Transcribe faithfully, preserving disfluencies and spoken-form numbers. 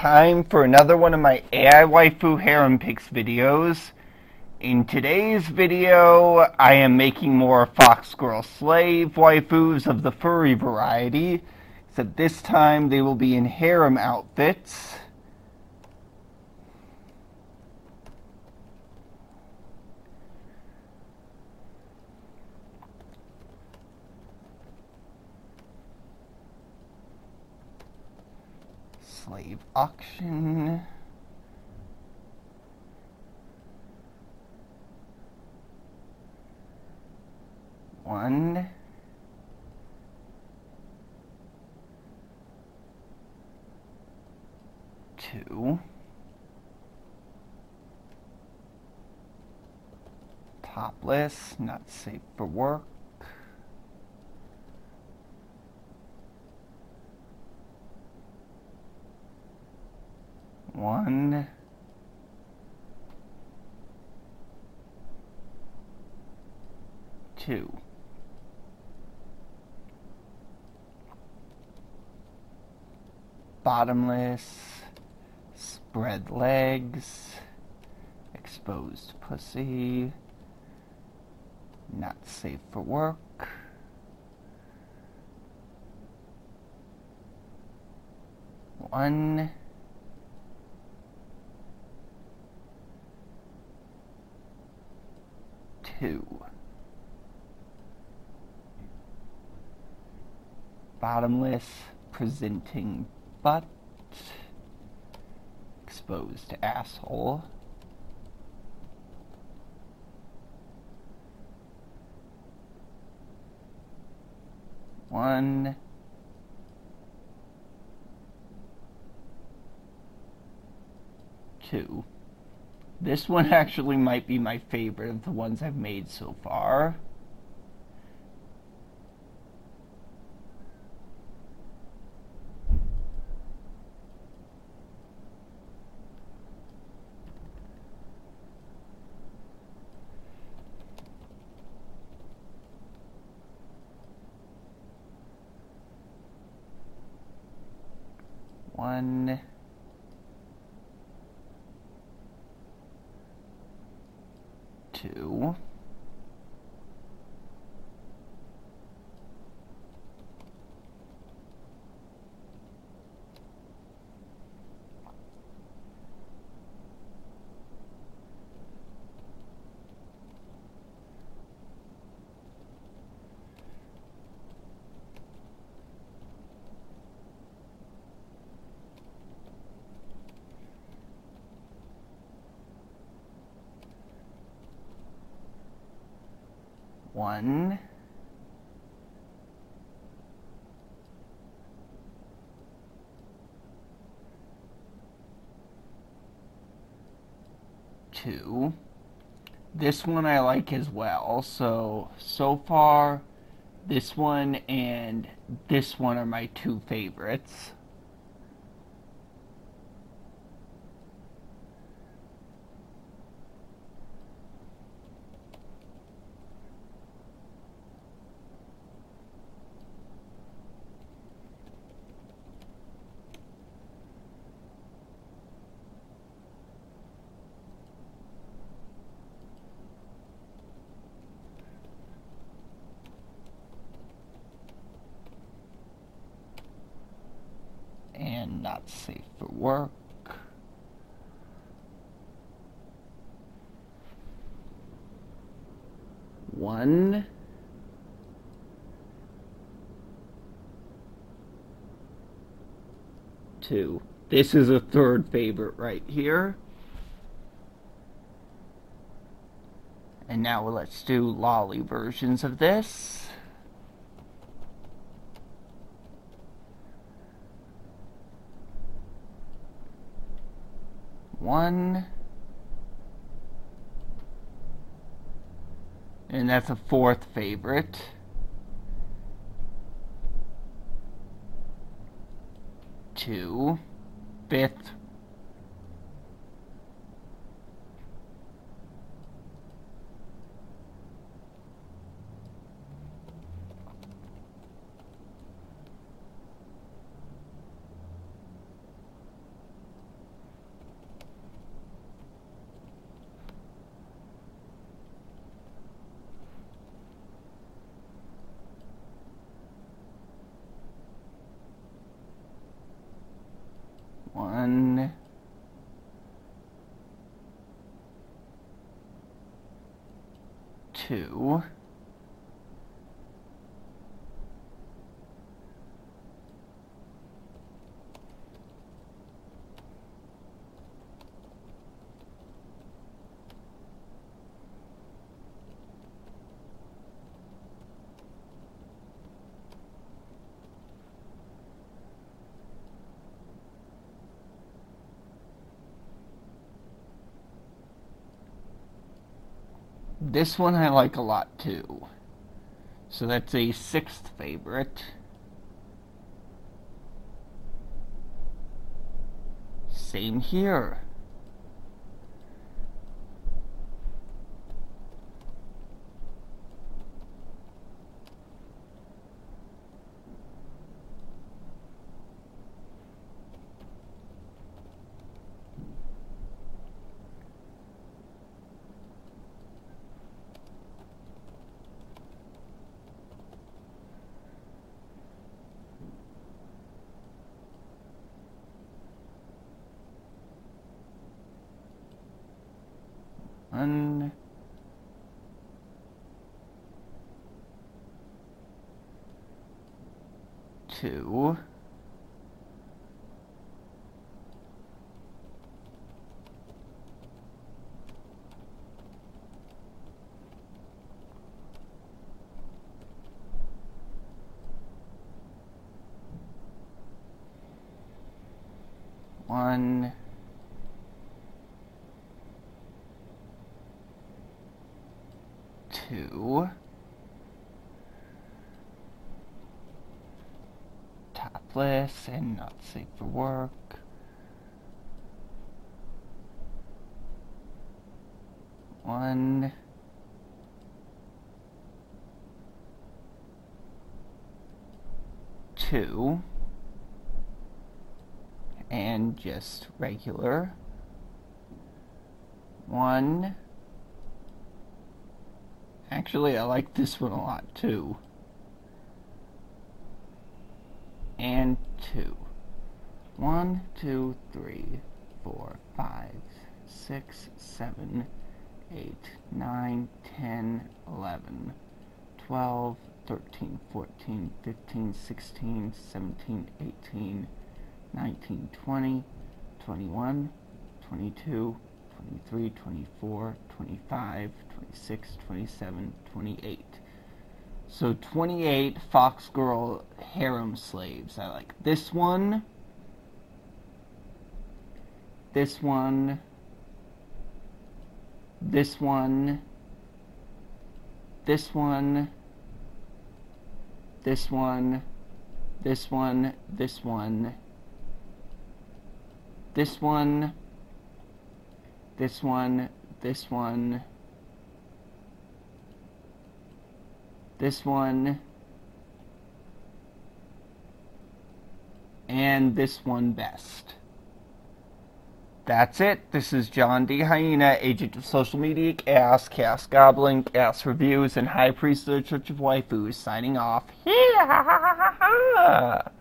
time for another one of my A I Waifu Harem Picks videos. In today's video, I am making more Fox Girl Slave waifus of the furry variety, except this time they will be in harem outfits. Slave auction. One. Two. Topless, not safe for work. One, two, bottomless, spread legs, exposed pussy, not safe for work. One, two. Bottomless, presenting butt, exposed asshole. One, two. This one actually might be my favorite of the ones I've made so far. One, two, one, two. This one I like as well. So, so far, this one and this one are my two favorites. And not safe for work. One, two. This is a third favorite right here. And now let's do lolly versions of this. One, and that's a fourth favorite. Two, fifth. One, two, this one I like a lot too. So that's a sixth favorite. Same here. One, two, one, two, topless and not safe for work. One, two, and just regular. One. Actually, I like this one a lot too. And two. One, two, three, four, five, six, seven, eight, nine, ten, eleven, twelve, thirteen, fourteen, fifteen, sixteen, seventeen, eighteen, nineteen, twenty, twenty-one, twenty-two, twenty-three, twenty-four, twenty-five, twenty-six, twenty-seven, twenty-eight. So twenty-eight Fox Girl harem slaves. I like this one, this one, this one, this one, this one, this one, this one, this one, this one, this one, this one, and this one best. That's it. This is John D. Hyena, agent of social media, Chaos, Chaos Goblin, Chaos Reviews, and High Priest of the Church of Waifus, signing off.